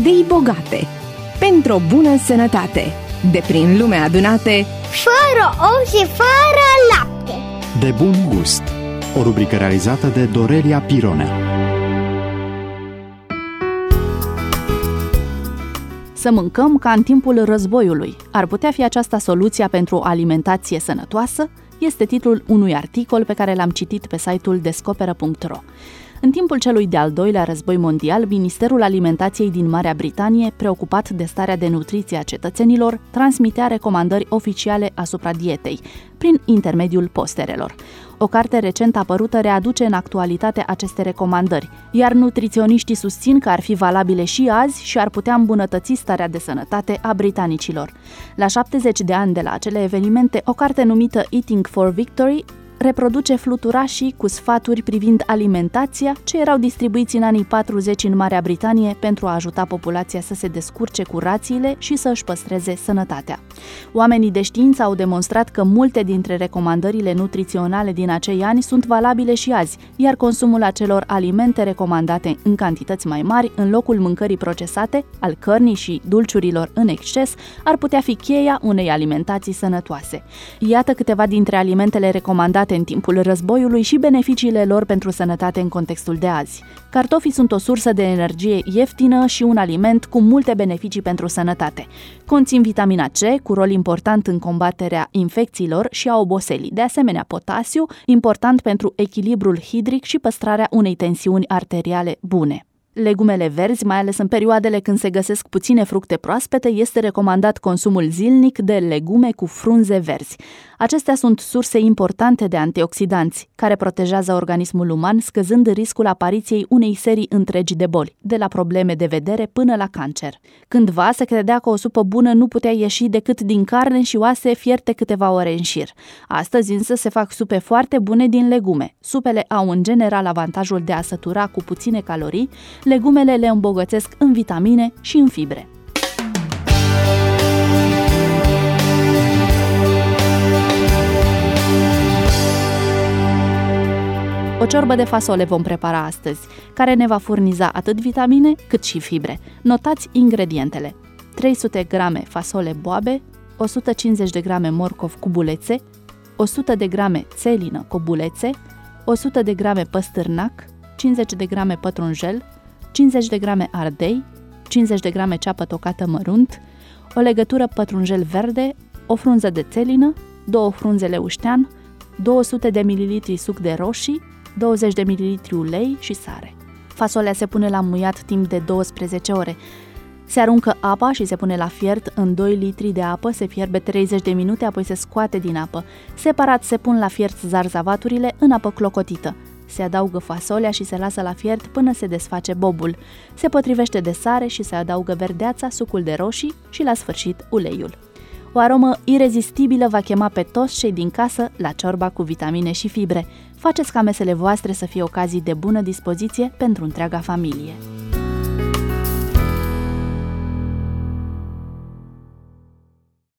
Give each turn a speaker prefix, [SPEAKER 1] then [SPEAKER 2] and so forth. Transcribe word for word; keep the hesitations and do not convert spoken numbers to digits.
[SPEAKER 1] idei bogate, pentru o bună sănătate, de prin lume adunate,
[SPEAKER 2] fără ou și fără lapte.
[SPEAKER 3] De bun gust. O rubrică realizată de Dorelia Pirone.
[SPEAKER 4] Să mâncăm ca în timpul războiului. Ar putea fi aceasta soluția pentru o alimentație sănătoasă? Este titlul unui articol pe care l-am citit pe site-ul descoperă punct ro. În timpul celui de-al doilea război mondial, Ministerul Alimentației din Marea Britanie, preocupat de starea de nutriție a cetățenilor, transmitea recomandări oficiale asupra dietei, prin intermediul posterelor. O carte recent apărută readuce în actualitate aceste recomandări, iar nutriționiștii susțin că ar fi valabile și azi și ar putea îmbunătăți starea de sănătate a britanicilor. La șaptezeci de ani de la acele evenimente, o carte numită Eating for Victory reproduce fluturașii cu sfaturi privind alimentația ce erau distribuiți în anii patruzeci în Marea Britanie pentru a ajuta populația să se descurce cu rațiile și să își păstreze sănătatea. Oamenii de știință au demonstrat că multe dintre recomandările nutriționale din acei ani sunt valabile și azi, iar consumul acelor alimente recomandate în cantități mai mari, în locul mâncării procesate, al cărnii și dulciurilor în exces, ar putea fi cheia unei alimentații sănătoase. Iată câteva dintre alimentele recomandate în timpul războiului și beneficiile lor pentru sănătate în contextul de azi. Cartofii sunt o sursă de energie ieftină și un aliment cu multe beneficii pentru sănătate. Conțin vitamina C, cu rol important în combaterea infecțiilor și a oboselii. De asemenea, potasiu, important pentru echilibrul hidric și păstrarea unei tensiuni arteriale bune. Legumele verzi, mai ales în perioadele când se găsesc puține fructe proaspete, este recomandat consumul zilnic de legume cu frunze verzi. Acestea sunt surse importante de antioxidanți, care protejează organismul uman, scăzând riscul apariției unei serii întregi de boli, de la probleme de vedere până la cancer. Cândva se credea că o supă bună nu putea ieși decât din carne și oase fierte câteva ore în șir. Astăzi însă se fac supe foarte bune din legume. Supele au în general avantajul de a sătura cu puține calorii, legumele le îmbogățesc în vitamine și în fibre. O ciorbă de fasole vom prepara astăzi, care ne va furniza atât vitamine cât și fibre. Notați ingredientele: trei sute grame fasole boabe, o sută cincizeci de grame morcov cubulețe, o sută de grame țelină cobulețe, o sută de grame păstârnac, cincizeci de grame pătrunjel, cincizeci de grame ardei, cincizeci de grame ceapă tocată mărunt, o legătură pătrunjel verde, o frunză de țelină, două frunze leuștean, două sute de mililitri suc de roșii, douăzeci de mililitri ulei și sare. Fasolea se pune la muiat timp de douăsprezece ore. Se aruncă apa și se pune la fiert în doi litri de apă, se fierbe treizeci de minute, apoi se scoate din apă. Separat se pun la fiert zarzavaturile în apă clocotită. Se adaugă fasolea și se lasă la fiert până se desface bobul. Se potrivește de sare și se adaugă verdeața, sucul de roșii și la sfârșit uleiul. O aromă irezistibilă va chema pe toți cei din casă la ciorba cu vitamine și fibre. Faceți ca mesele voastre să fie ocazii de bună dispoziție pentru întreaga familie.